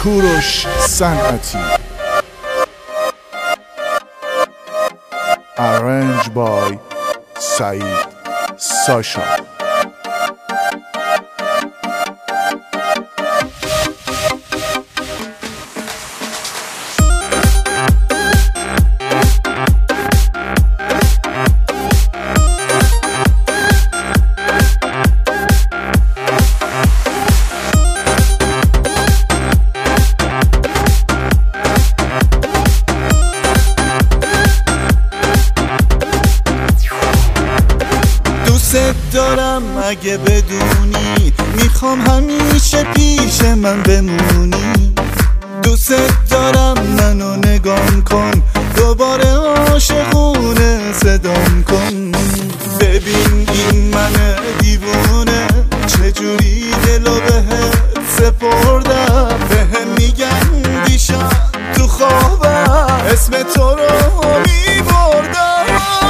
کوروش صنعتی. Arranged by سعید ساشا. دارم اگه بدونی، میخوام همیشه پیش من بمونی. دوست دارم منو نگام کن، دوباره عاشقونه صدام کن. ببین این من دیوونه، چجوری دلو بهت سپردم. بهم میگن دیشب تو خوابم اسم تو رو میبردم.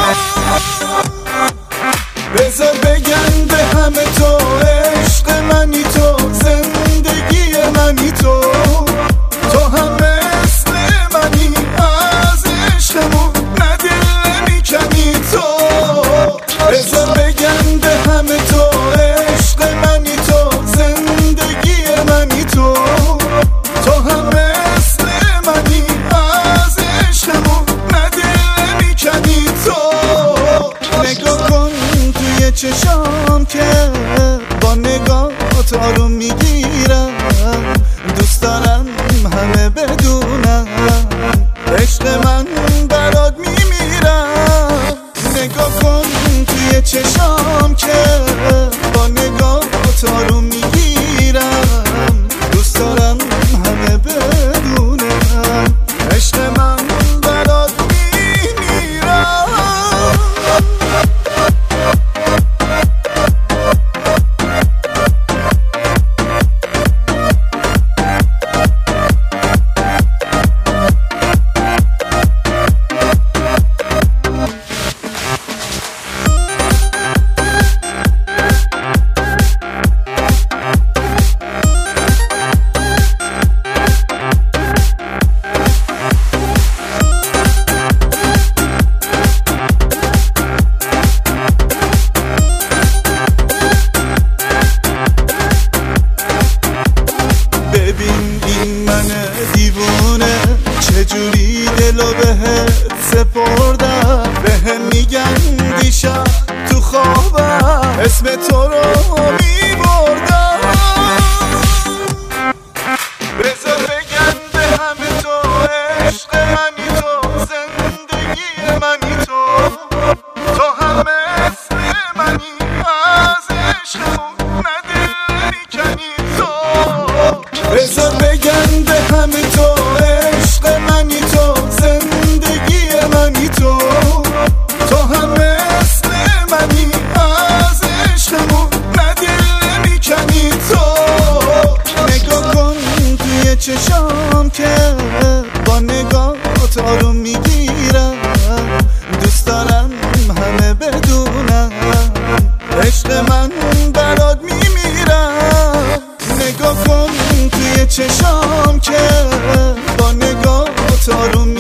بذار بگم به همه تو عشق منی، تو زندگی منی، تو هم مثل منی، از عشقمون ندل میکنی تو. بذار بگم به همه تو عشق منی، تو زندگی منی، تو هم مثل منی، از عشقمون ندل میکنی تو. نگاه کن توی چشام که با نگاهت آروم میگیرم. دوست دارم همه بدونم عشق من برات میمیرم. نگاه کن توی چشام که با نگاهت آروم میگیرم. دوست دارم همه بدونم عشق من برات میمیرم. دیوونه چجوری دلو بهت سپردم. بهم میگن دیشب تو خوابم اسم تو رو میبردم. بذار بگم به همه تو عشق منی، تو زندگی منی، تو هم مثل منی، از عشقمون ندل میکنی تو. بذار بگم به همه تو عشق منی، تو زندگی منی، تو هم مثل منی، از عشقمون ندل میکنی تو. نگاه کن توی چشام که با نگاهت آروم میگیرم. دوست دارم همه بدونم عشق من برات میمیرم. نگاه کن توی چشام که با نگاهت آروم